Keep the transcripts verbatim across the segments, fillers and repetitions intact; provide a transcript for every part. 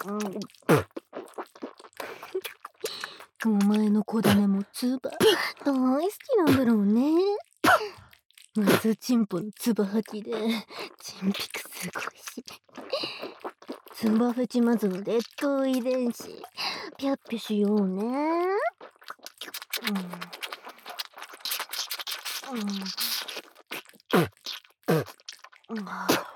お前の子種もツバ大好きなんだろうね。まずチンポのツバ吐きでチンピクすごいし、ツバフェチマズの劣等遺伝子ピャッピャしようね。うんうんうんうん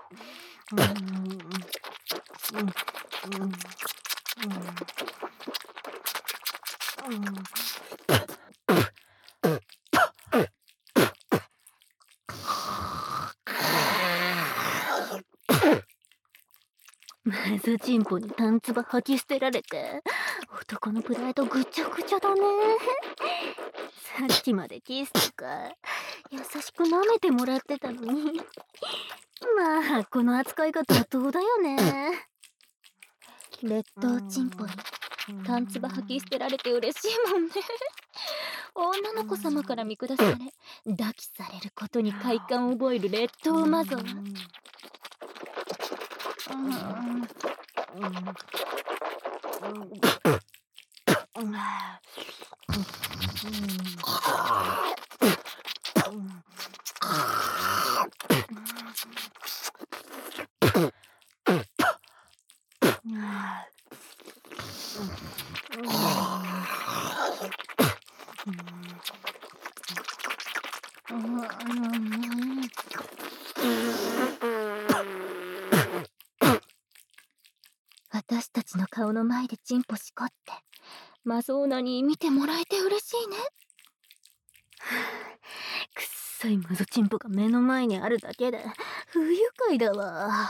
まずチンポにタンツバ吐き捨てられて男のプライドぐちゃぐちゃだね。さっきまでキスとか優しく舐めてもらってたのに、まあこの扱いが妥当だよね。 劣等チンポにタンツバ吐き捨てられて嬉しいもんね。女の子様から見下され抱きされることに快感を覚える劣等マゾは、私たちの顔の前でチンポしこってマゾーナに見てもらえて嬉しいね。 くっさいマゾチンポが目の前にあるだけで不愉快だわ。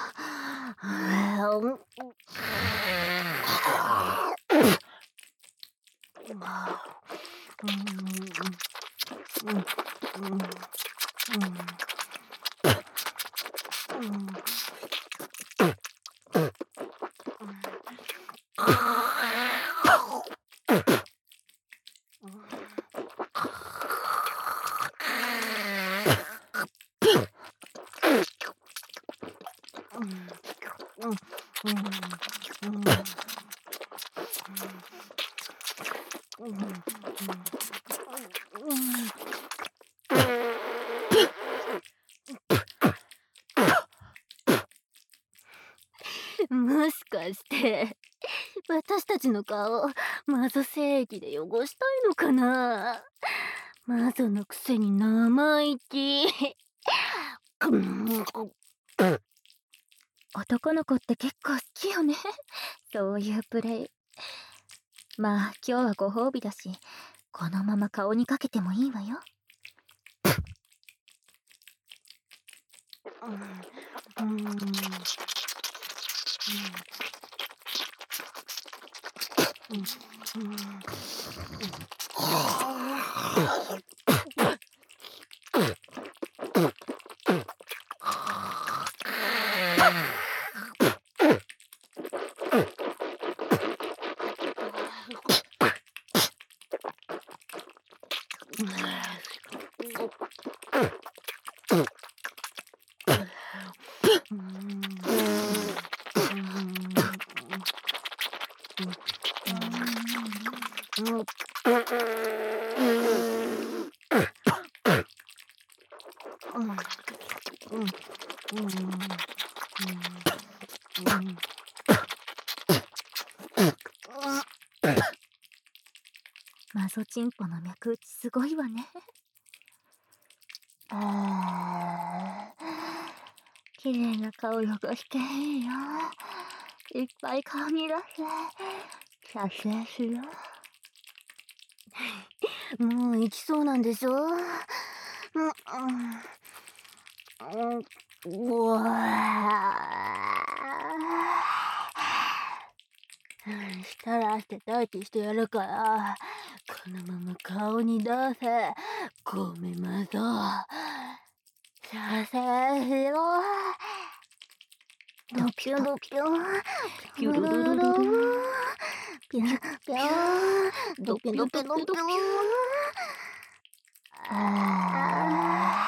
もしかして私たちの顔マゾ精液で汚したいのかな。マゾのくせに生意気。 男の子って結構好きよね。そういうプレイ。まあ今日はご褒美だし、このまま顔にかけてもいいわよ。マゾチンポの脈打ちすごいわね。あー、綺麗な顔汚していいよ。いっぱい顔に出して撮影しよう。もう行きそうなんでしょ。うんうん、うわー、したらして待機してやるから、このまま顔に出せ。ごめんまぞ。撮影しろ。ドピョドピョピョルルルルルピョピョドピョドピョドピョ。あ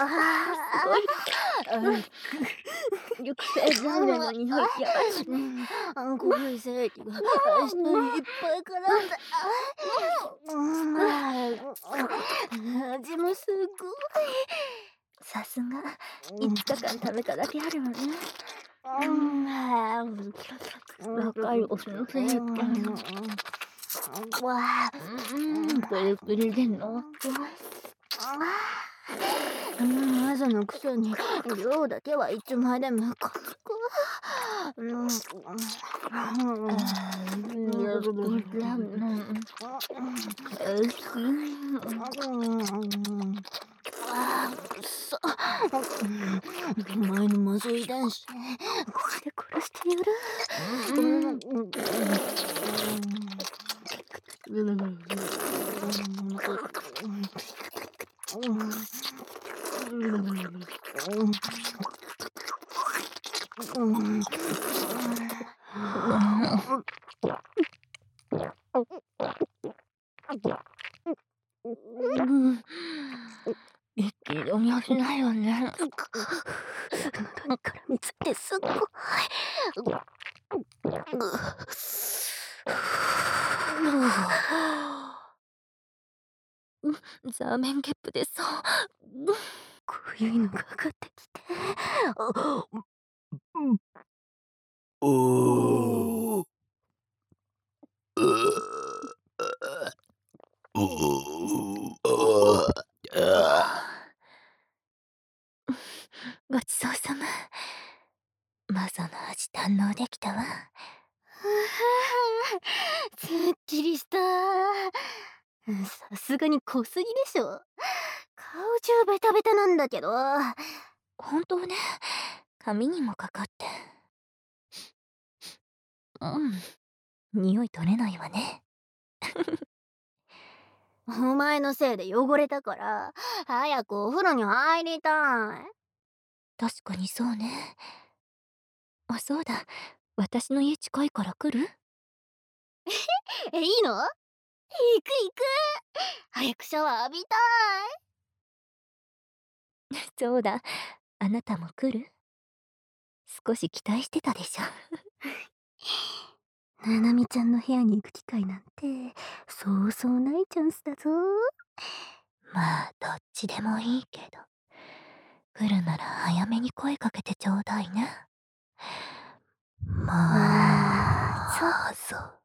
すごい。うん。熟成ジャンベの匂い、やばいしね。 うん、濃い精液が下にいっぱい絡んで、あ、うん、あ、味もすごい。 さすが、いつかかん食べただけあるわね。 うん、あ、 若いオスの精液。 わあ、 うん、プリプリで濃厚。 うん、朝のくせに量だけはいつまでムカつく。うん、うん、 ああ、よっこらん。おいしい。 ああ、くそ。お前のマズ遺伝子、これで殺してやる。 うん。息止めはしないわね。 喉に絡みついてすっごい。 ザーメンゲップでそう。 こういうのがかかってきて。うん。おお。うお、ああ。 ごちそうさま。マゾの味堪能できたわ。 すっきりした。さすがに濃すぎでしょ。顔中ベタベタなんだけど。 本当ね、髪にもかかって。うん、匂い取れないわね。 お前のせいで汚れたから、早くお風呂に入りたい。 確かにそうね。あ、そうだ。私の家近いから来る？ え、いいの？行く行く。早くシャワー浴びたそうだ。あなたも来る？少し期待してたでしょ。 い。ななみちゃんの部屋に行く機会なんて、そうそうないチャンスだぞ。 まあ、どっちでもいいけど。来るなら早めに声かけてちょうだいね。ままあ、 あ、そう。